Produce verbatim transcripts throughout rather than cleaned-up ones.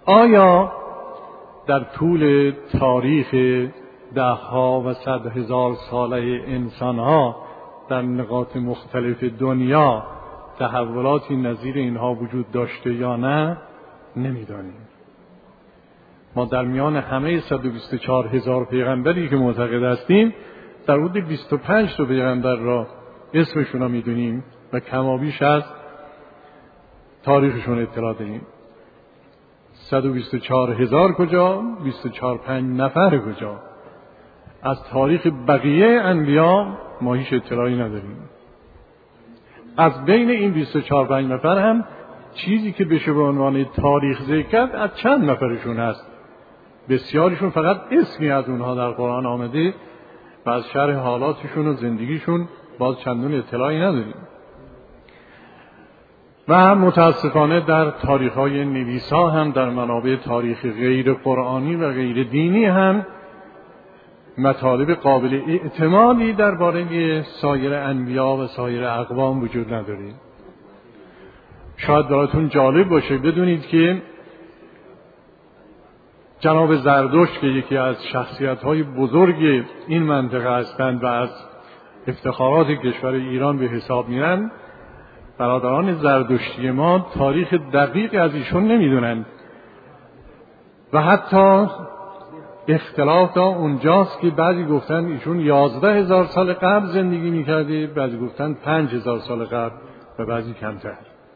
آیا در طول تاریخ ده ها و صد هزار ساله انسان ها در نقاط مختلف دنیا تحولاتی نظیر اینها وجود داشته یا نه؟ نمیدانیم. ما در میان همه صد و بیست و چهار هزار پیغمبری که معتقد هستیم در حدود بیست و پنج تا پیغمبر را اسمشون را میدونیم و کمابیش از تاریخشون اطلاع داریم. صد و بیست و چهار هزار کجا؟ بیست و چهار پنج نفر کجا؟ از تاریخ بقیه انبیا ما هیچ اطلاعی نداریم. از بین این بیست و چهار پنج نفر هم چیزی که بشه به عنوان تاریخ ذکر کرد از چند نفرشون هست. بسیاریشون فقط اسمی از اونها در قرآن آمده و از شرح حالاتشون و زندگیشون باز چندون اطلاعی نداریم. و متاسفانه در تاریخ‌های نویسا هم در منابع تاریخ غیر قرآنی و غیر دینی هم مطالب قابل اعتمادی درباره سایر انبیا و سایر اقوام وجود نداره. شاید براتون جالب باشه بدونید که جناب زردشت که یکی از شخصیت‌های بزرگ این منطقه هستند و از افتخارات کشور ایران به حساب میرن، برادران زردشتی ما تاریخ دقیق از ایشون نمیدونن و حتی اختلاف تا اونجاست که بعضی گفتن ایشون یازده هزار سال قبل زندگی میکرده، بعضی گفتن پنج هزار سال قبل و بعضی کمتر.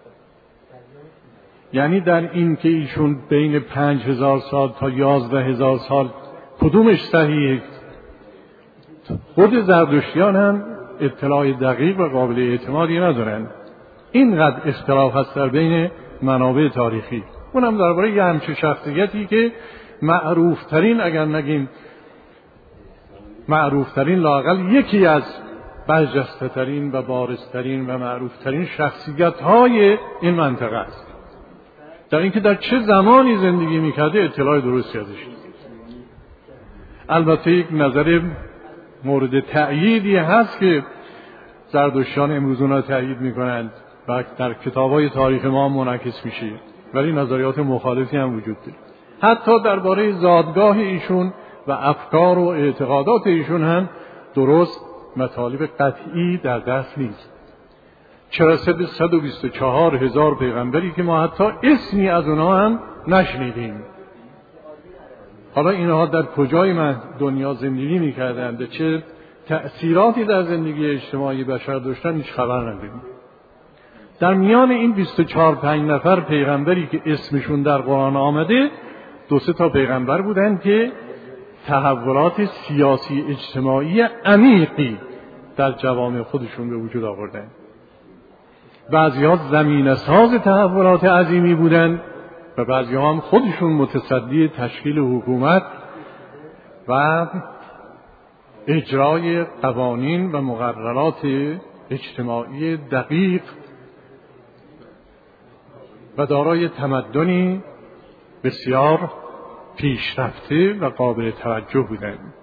یعنی در این که ایشون بین پنج هزار سال تا یازده هزار سال کدومش صحیحه، خود زردشتیان هم اطلاع دقیق و قابل اعتمادی ندارن. اینقدر اختلاف هست در بین منابع تاریخی. اونم درباره یه همچه شخصیتی که معروفترین، اگر نگیم معروفترین، لااقل یکی از برجسته ترین و بارزترین و معروفترین شخصیت های این منطقه است. در اینکه در چه زمانی زندگی میکرده اطلاع درستی ازش نیست. البته یک نظر مورد تأییدی هست که زردشتیان امروز اونها تأیید میکنند و در کتاب‌های تاریخ ما منعکس میشه، ولی نظریات مخالفی هم وجود داره. حتی درباره زادگاه ایشون و افکار و اعتقادات ایشون هم درست مطالب قطعی در دست نیست. چه رسه به صد و بیست و چهار هزار پیغمبری که ما حتی اسمی از اونها هم نشنیدیم. حالا اینها در کجای من دنیا زندگی میکردند، چه تأثیراتی در زندگی اجتماعی بشر داشتن هیچ خبر نداریم. در میان این بیست و چهار پنج نفر پیغمبری که اسمشون در قرآن آمده، دو سه تا پیغمبر بودن که تحولات سیاسی اجتماعی عمیقی در جوامع خودشون به وجود آوردن. بعضی‌ها زمینه ساز تحولات عظیمی بودن و بعضی‌ها هم خودشون متصدی تشکیل حکومت و اجرای قوانین و مقررات اجتماعی دقیق و دارای تمدنی بسیار پیشرفته و قابل توجه بودند.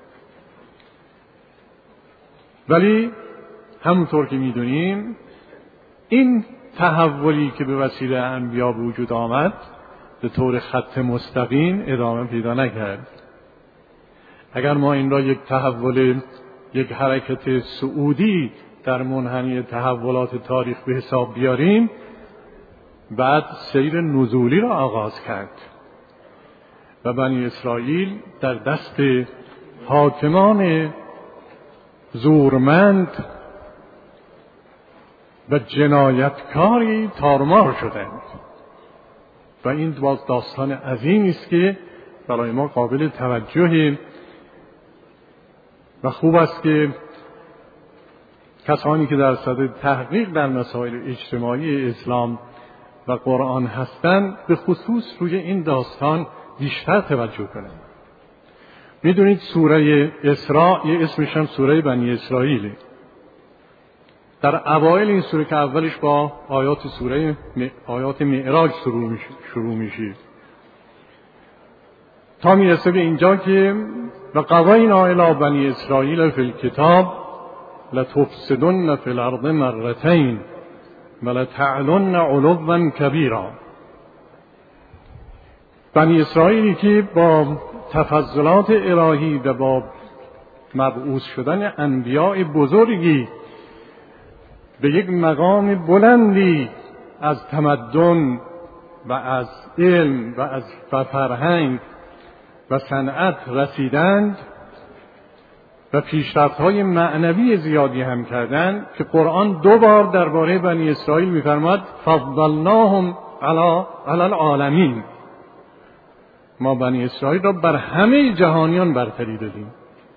ولی همونطور که می‌دونیم این تحولی که به وسیله انبیا وجود آمد به طور خط مستقیم ادامه پیدا نکرد. اگر ما این را یک تحول، یک حرکت صعودی در منحنی تحولات تاریخ به حساب بیاریم، بعد سیر نزولی را آغاز کرد و بنی اسرائیل در دست حاکمان زورمند و جنایتکاری تارمار شدند و این باز داستان عظیمی است که برای ما قابل توجه و خوب است که کسانی که در صدد تحقیق در مسائل اجتماعی اسلام و قرآن هستند به خصوص روی این داستان بیشتر توجه کنند. میدونید سوره اسراء یه اسمش هم سوره بنی اسرائیل. در اوایل این سوره که اولش با آیات سوره آیات معراج شروع میشه شروع میشه تا میرسه به اینجا که و قضینا الی بنی اسرائیل فی الکتاب لتفسدن فی الارض مرتین ولتعلن علوا کبیرا. بنی اسرائیلی که با تفضلات الهی و با مبعوث شدن انبیاء بزرگی به یک مقام بلندی از تمدن و از علم و از فرهنگ و صنعت رسیدند و پیشرفت‌های معنوی زیادی هم کردند که قرآن دو بار درباره بنی اسرائیل می‌فرماید فضلناهم علی علی العالمین، ما بنی اسرائیل را بر همه جهانیان برتری دادیم.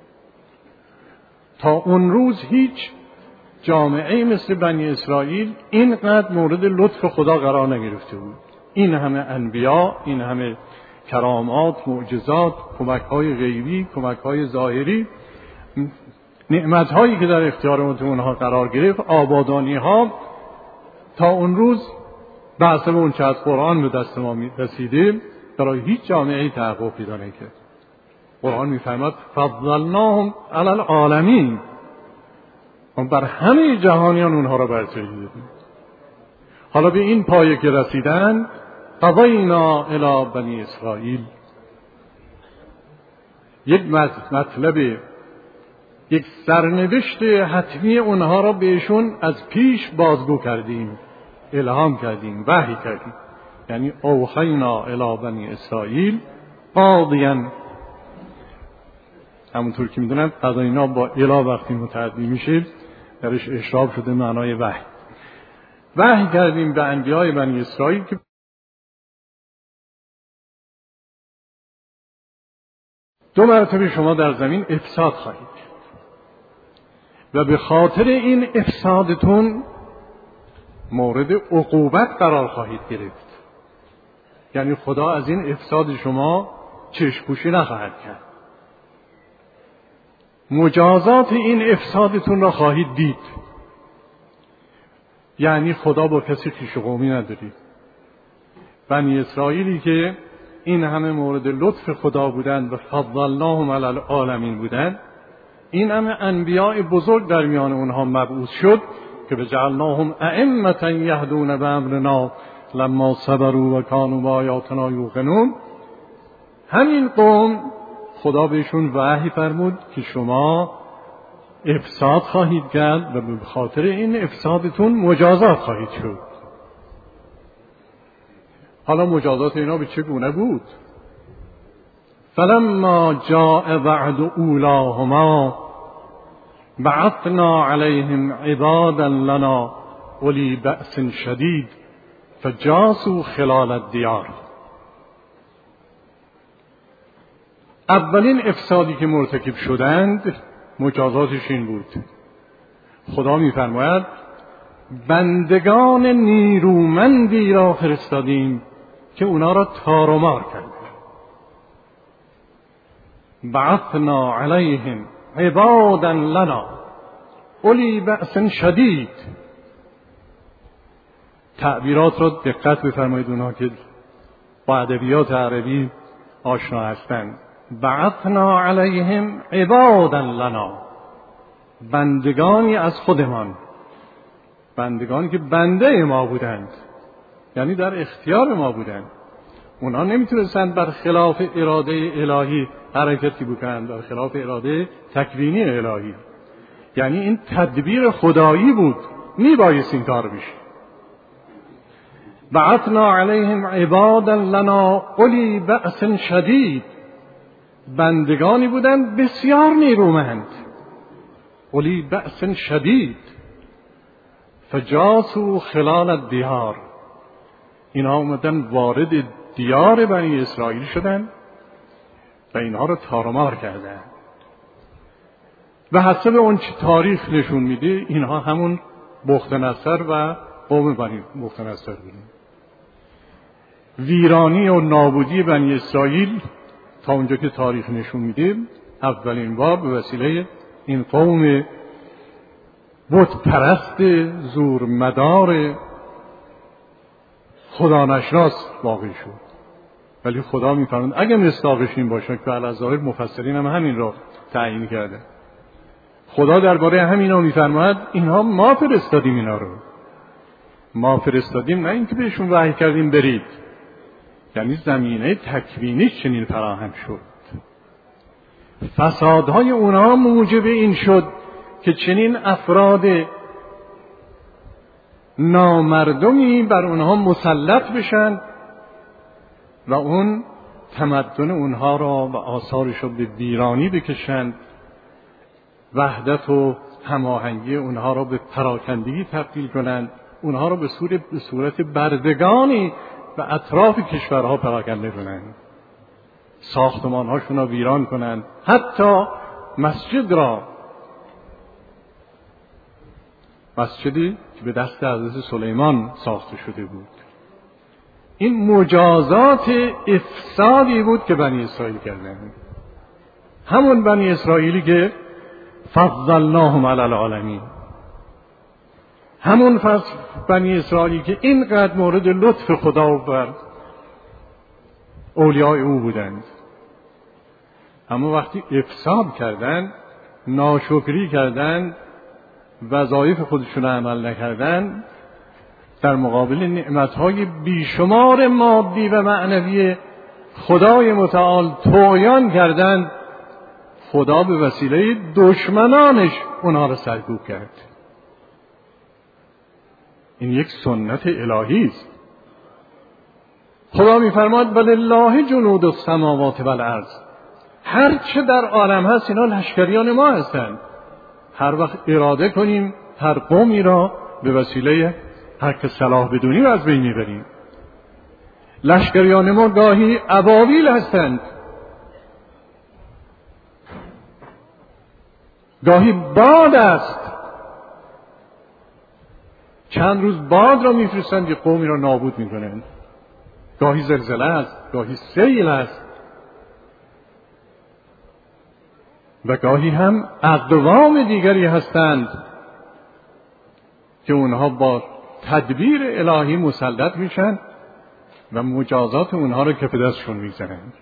تا اون روز هیچ جامعه مثل بنی اسرائیل اینقدر مورد لطف خدا قرار نگرفته بود. این همه انبیا، این همه کرامات، معجزات، کمک‌های غیبی، کمک‌های ظاهری، نعمت‌هایی که در اختیار اونها قرار گرفت، آبادانی‌ها، تا اون روز به حسب اون چه از قرآن به دست ما رسیده برای هیچ جامعه‌ای تحقق پیدا نکرد. قرآن می‌فرماید فضلناهم علی العالمین، ما بر همه جهانیان اونها را برتری دادیم. حالا به این پایه که رسیدن، قضینا الی بنی اسرائیل، یک مطلب، یک سرنوشت حتمی اونها را بهشون از پیش بازگو کردیم، الهام کردیم، وحی کردیم. یعنی اوحینا الی بنی اسرائیل قاضیا، همونطور که میدونن قضاینا با الی وقتی متعدی میشه درش اشراب شده معنای وحی. وحی کردیم به انبیای بنی اسرائیل که دو مرتبه شما در زمین افساد خواهید کرد و به خاطر این افسادتون مورد عقوبت قرار خواهید گرفت. یعنی خدا از این افساد شما چشم‌پوشی نخواهد کرد، مجازات این افسادتون را خواهید دید. یعنی خدا با کسی خویش و قومی نداری. بنی اسرائیلی که این همه مورد لطف خدا بودند و فضلناهم علی العالمین بودند، این همه انبیاء بزرگ در میان اونها مبعوث شد که بجعلناهم ائمة یهدون بامرنا لما صبروا و کانوا بآیاتنا یوقنون. همین قوم خدا بهشون وحی فرمود که شما افساد خواهید کرد و به خاطر این افسادتون مجازات خواهید شد. حالا مجازات اینا به چه گونه بود؟ فلما جاء وعد اولاهما بعثنا علیهم عبادا لنا اولی بأس شدید فجاسوا خلال الدیار. اولین افسادی که مرتکب شدند مجازاتش این بود. خدا می‌فرماید بندگان نیرومندی را فرستادیم که اونا را تار و مار کرد. بعثنا علیهم عبادا لنا اولی بأس شدید. تعبیرات را دقت بفرمایید، اونها که با ادبیات عربی آشنا هستند. بعثنا علیهم عبادا لنا، بندگانی از خودمان، بندگانی که بنده ما بودند، یعنی در اختیار ما بودند. اونا نمیتونستند بر خلاف اراده الهی حرکتی بکنند، بر خلاف اراده تکوینی الهی. یعنی این تدبیر خدایی بود، میبایست این کار بشه. بعثنا علیهم عبادا لنا اولی بأس شدید، بندگانی بودند بسیار نیرومند، اولی بأس شدید فجاسوا خلال الدیار. اینها اومدن وارد دیار بنی اسرائیل شدند و اینها رو تار و مار کردند. و حسب اون چه تاریخ نشون میده اینها همون بختنصر و قوم بنی بختنصر بودند. ویرانی و نابودی بنی اسرائیل تا اونجا که تاریخ نشون میده اولین بار به وسیله این قوم بت پرست زور مدار خدا نشناس واقع شد. ولی خدا میفرماید اگه مصداقش این باشه که الظاهر مفسرین هم همین را تعیین کرده، خدا درباره همینا میفرماید اینها ما فرستادیم، اینا رو ما فرستادیم، نه اینکه بهشون وحی کردیم برید. یعنی زمینه تکوینیش چنین فراهم شد. فسادهای اونها موجب این شد که چنین افراد نامردمی بر اونها مسلط بشن و اون تمدن اونها را و آثارش را به ویرانی بکشند، وحدت و هماهنگی اونها را به پراکندگی تبدیل کنند، اونها را به صورت به صورت بردگانی و اطراف کشورها پراکنده کنند، ساختمان‌هاشون را ویران کنند، حتی مسجد را، مسجدی که به دست حضرت سلیمان ساخته شده بود. این مجازات افسادی بود که بنی اسرائیل کردند، همون بنی اسرائیلی که فضلناهم علی العالمین، همون بنی اسرائیلی که اینقدر مورد لطف خدا بر اولیاء او بودند. اما وقتی افساد کردند، ناشکری کردند، وظایف خودشون عمل نکردند، در مقابل نعمتهای بیشمار مادی و معنوی خدای متعال طغیان کردند، خدا به وسیله دشمنانش اونها را سرکوب کرد. این یک سنت الهی است. خدا می‌فرماد ولله جنود السماوات والارض، هر چه در عالم هست اینا لشکریان ما هستند. هر وقت اراده کنیم هر قومی را به وسیله هر که صلاح بدونیم از بین میبریم. لشکریان ما گاهی ابابیل هستند، گاهی باد است، چند روز باد را میفرستند که قومی را نابود میکنند. گاهی زلزله است، گاهی سیل است و گاهی هم اقوام دیگری هستند که اونها با تدبیر الهی مسلط میشن و مجازات اونها رو کف دستشون میزنند.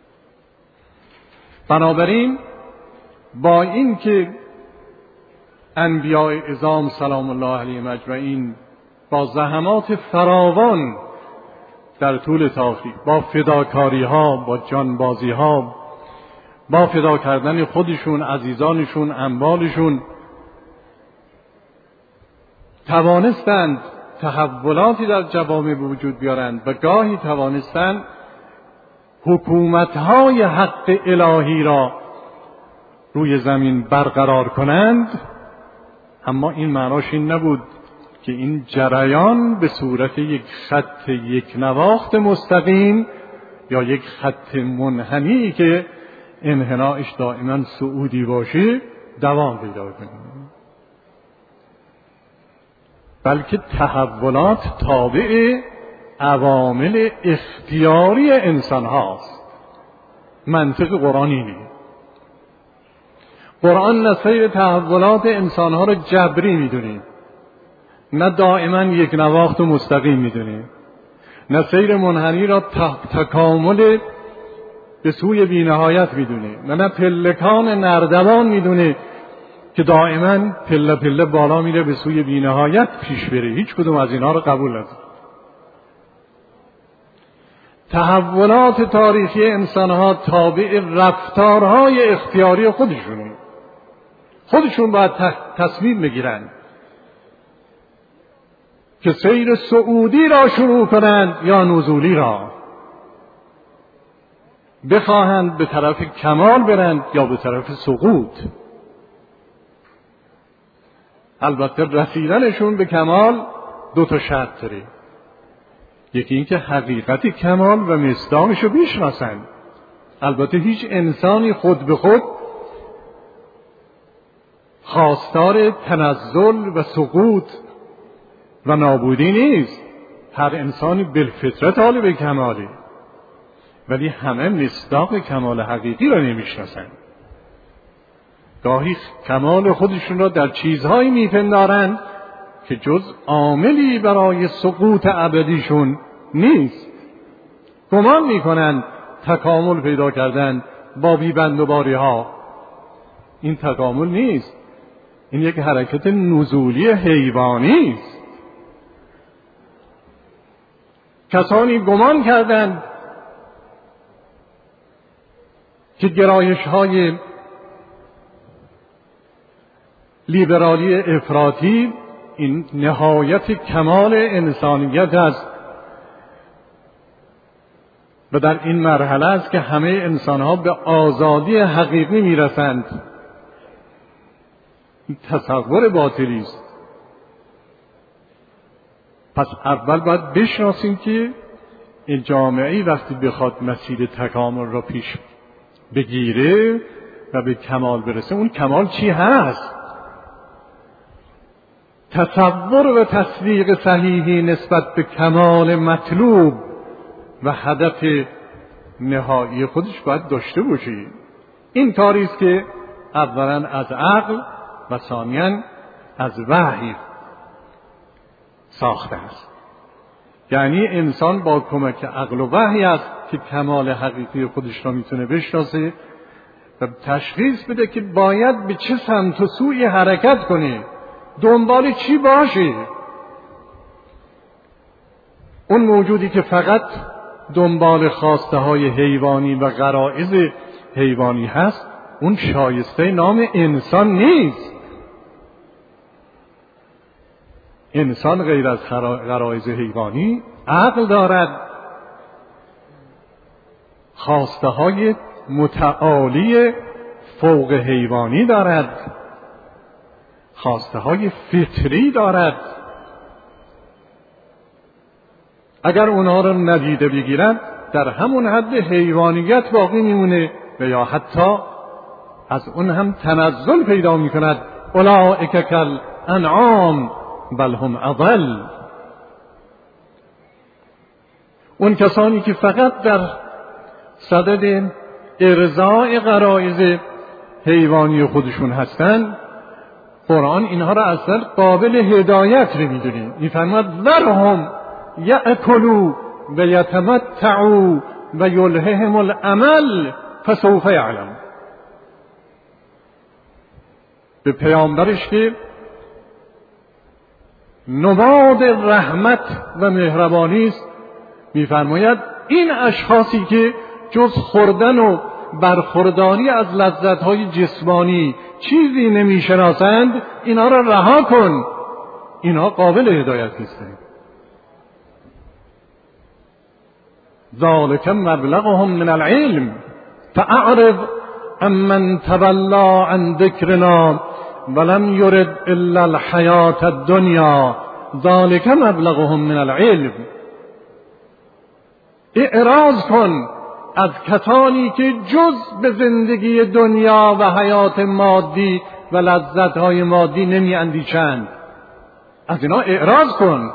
بنابراین با این که انبیاء عظام سلام الله علیهم اجمعین با زحمات فراوان در طول تاریخ، با فداکاری ها، با جانبازی ها، با فدا کردن خودشون، عزیزانشون، اموالشون، توانستند تحولاتی در جوامع به وجود بیارند و گاهی توانستند حکومت‌های حق الهی را روی زمین برقرار کنند. اما این معناش این نبود که این جریان به صورت یک خط یک نواخت مستقیم یا یک خط منحنی که انحنایش دائما صعودی باشه دوام پیدا کنه، بلکه تحولات تابع عوامل اختیاری انسان هاست. منطق قرآن اینه. قرآن نه سیر تحولات انسان ها را جبری میدونه، نه دائما یک نواخت و مستقیم میدونه، نه سیر منحنی را تکامل به سوی بینهایت میدونه، نه نه پلکان نردبان میدونه که دائما پله پله بالا میره به سوی بینهایت پیش بره. هیچ کدوم از اینها رو قبول نداره. تحولات تاریخی انسانها تابع رفتارهای اختیاری خودشونه. خودشون باید تصمیم بگیرن که سیر صعودی را شروع کنند یا نزولی را، بخواهند به طرف کمال برند یا به طرف سقوط. البته رسیدنشون به کمال دو تا شرط داره. یکی این که حقیقت کمال و مصداقش رو بشناسند. البته هیچ انسانی خود به خود خواستار تنزل و سقوط و نابودی نیست. هر انسانی بالفطره طالب کماله، ولی همه مصداق کمال حقیقی را نمیشناسند. گاهی کمال خودشون را در چیزهایی میپندارند که جز عاملی برای سقوط ابدیشون نیست. گمان میکنند تکامل پیدا کردن با بیبند و باری ها. این تکامل نیست، این یک حرکت نزولی حیوانی است. کسانی گمان کردند که گرایش های لیبرالی افراطی این نهایت کمال انسانیت است و در این مرحله است که همه انسانها به آزادی حقیقی میرسند. این تصور باطلی است. پس اول باید بشناسیم که این جامعه وقتی بخواد مسیر تکامل را پیش بگیره و به کمال برسه، اون کمال چی هست؟ تصور و تصدیق صحیحی نسبت به کمال مطلوب و هدف نهایی خودش باید داشته باشی. این کاری است که اولا از عقل و ثانیاً از وحی ساخته است. یعنی انسان با کمک عقل و وحی است که کمال حقیقی خودش را میتونه بشناسه و تشخیص بده که باید به چه سمت و سوی حرکت کنه، دنبال چی باشه. اون موجودی که فقط دنبال خواسته های حیوانی و غرایز حیوانی هست، اون شایسته نام انسان نیست. انسان غیر از غرایز حیوانی عقل دارد، خواسته های متعالی فوق حیوانی دارد، خواسته های فطری دارد. اگر اونها را ندیده بگیرد در همون حد حیوانیت باقی میمونه و یا حتی از اون هم تنزل پیدا میکند. اولئک کالانعام بل هم اضل. اون کسانی که فقط در صدد ارضاء غرایز حیوانی خودشون هستند، قرآن اینها را اصلا قابل هدایت نمیدونه. میفرماد ذرهم یأکلوا و یتمتعوا و یلههم الامل فسوف یعلمون. به پیامبرش که نماد رحمت و مهربانی است میفرماید این اشخاصی که جز خوردن و برخورداری از لذت‌های جسمانی چیزی نمی‌شناسند، اینا را رها کن، اینا قابل هدایت نیستند. ذالک مبلغهم من العلم فاعرض عمن تولى عن ذکرنا ولم یرد الا الحیاة الدنیا ذالک مبلغهم من العلم. اعراض کن از کسانی که جز به زندگی دنیا و حیات مادی و لذت‌های مادی نمی اندیشند. از اینا اعراض کن.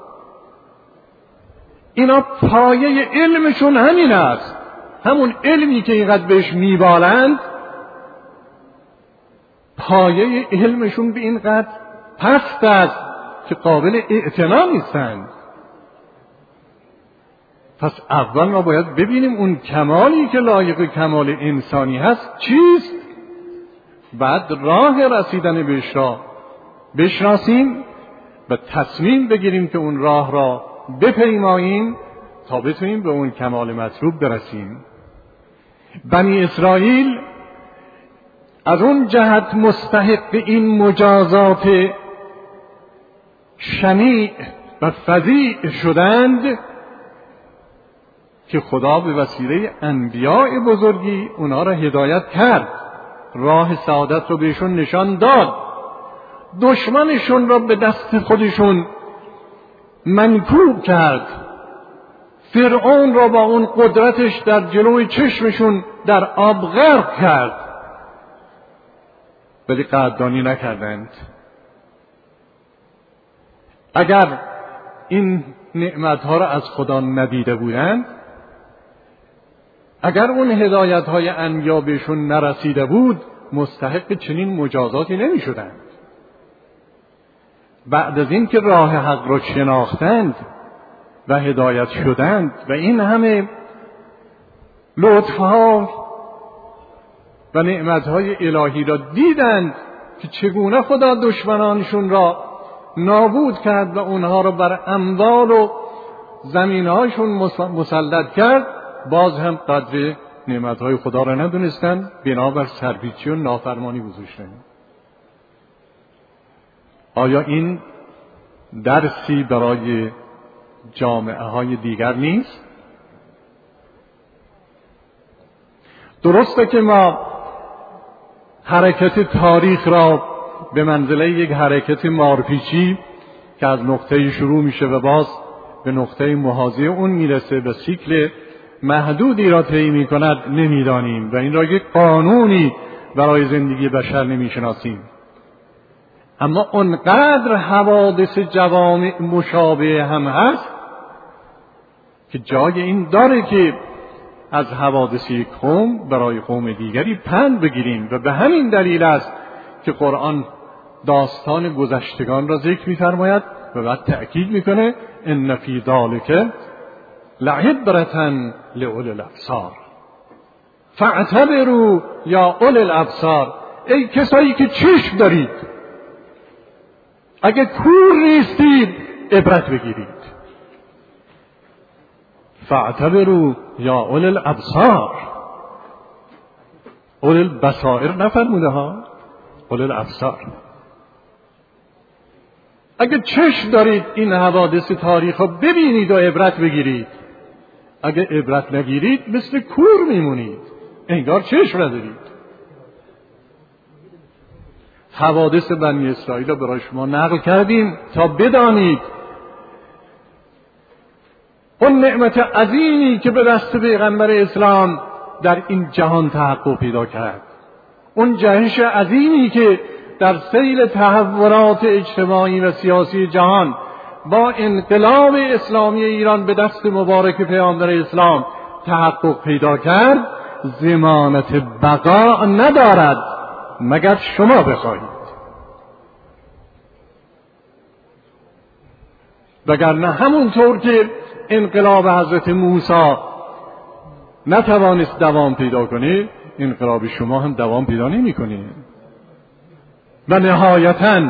اینا پایه علمشون همین است. همون علمی که اینقدر بهش میبالند، پایه علمشون به اینقدر پست است که قابل اعتنا نیستند. پس اول ما باید ببینیم اون کمالی که لایق کمال انسانی هست چیست، بعد راه رسیدن بهش را بشناسیم و تصمیم بگیریم که اون راه را بپیماییم تا بتونیم به اون کمال مطلوب برسیم. بنی اسرائیل از اون جهت مستحق این مجازات شنیع و فظیع شدند که خدا به وسیله انبیاء بزرگی اونا را هدایت کرد، راه سعادت رو بهشون نشان داد، دشمنشون را به دست خودشون منکوب کرد، فرعون را با اون قدرتش در جلوی چشمشون در آب غرق کرد، ولی قدردانی نکردند. اگر این نعمتها را از خدا ندیده بودند، اگر اون هدایت‌های انبیا بهشون نرسیده بود، مستحق چنین مجازاتی نمی شدند. بعد از این که راه حق را شناختند و هدایت شدند و این همه لطفها و نعمتهای الهی را دیدند که چگونه خدا دشمنانشون را نابود کرد و اونها را بر اموال و زمینهاشون مسلط کرد، باز هم قدر نعمتهای خدا را ندونستند، بنابر سرپیچی و نافرمانی گذاشتند. آیا این درسی برای جامعه های دیگر نیست؟ درسته که ما حرکت تاریخ را به منزله یک حرکت مارپیچی که از نقطه شروع میشه و باز به نقطه محاذی اون میرسه و سیکل محدودی را طی میکند نمیدانیم و این را یک قانونی برای زندگی بشر نمیشناسیم. اما اونقدر حوادث جوامع مشابه هم هست که جای این داره که از حوادث یک قوم برای قوم دیگری پند بگیریم و به همین دلیل است که قرآن داستان گذشتگان را ذکر می‌فرماید و بعد تأکید میکنه ان فی ذلک لعبرة لأولی الابصار فاعتبروا یا اولی الابصار، ای کسایی که چشم دارید، اگه کور نیستید عبرت بگیرید. فاعتبروا یا اولی الابصار، اولی البصائر نفرموده ها، اولی الابصار. اگه چشم دارید این حوادث تاریخ رو ببینید و عبرت بگیرید، اگه عبرت نگیرید مثل کور میمونید، انگار چشم ندارید. حوادث بنی اسرائیل رو برای شما نقل کردیم تا بدانید اون نعمت عظیمی که به دست پیغمبر اسلام در این جهان تحقق پیدا کرد، اون جهش عظیمی که در سیل تحولات اجتماعی و سیاسی جهان با انقلاب اسلامی ایران به دست مبارک پیامبر اسلام تحقق پیدا کرد، ضمانت بقا ندارد مگر شما بخواهید. وگرنه همونطور که انقلاب حضرت موسی نتوانست دوام پیدا کنه، انقلاب شما هم دوام پیدا نمی‌کنه. و نهایتاً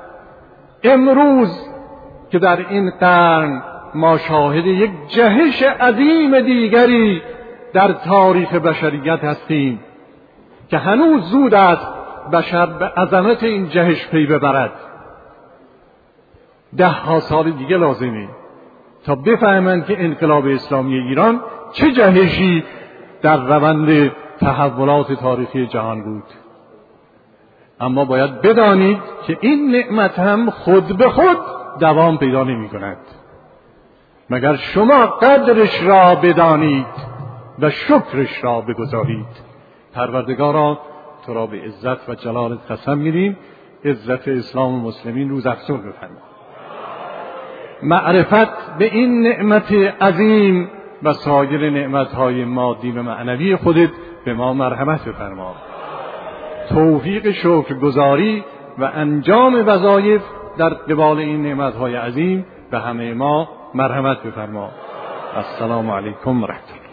امروز که در این قرن ما شاهد یک جهش عظیم دیگری در تاریخ بشریت هستیم که هنوز زود است بشر به عظمت این جهش پی ببرد. ده ها سال دیگه لازمه تا بفهمند که انقلاب اسلامی ایران چه جهشی در روند تحولات تاریخی جهان بود. اما باید بدانید که این نعمت هم خود به خود دوام پیدا نمی کند مگر شما قدرش را بدانید و شکرش را بگذارید. پروردگارا تو را به عزت و جلالت قسم می‌دیم، عزت اسلام و مسلمین روز افزون بفرما. معرفت به این نعمت عظیم و سایر نعمت‌های مادی و معنوی خودت به ما مرحمت بفرما. توفیق شکرگزاری و انجام وظایف در قبال این نعمت‌های عظیم به همه ما مرحمت بفرما. السلام علیکم و رحمت الله.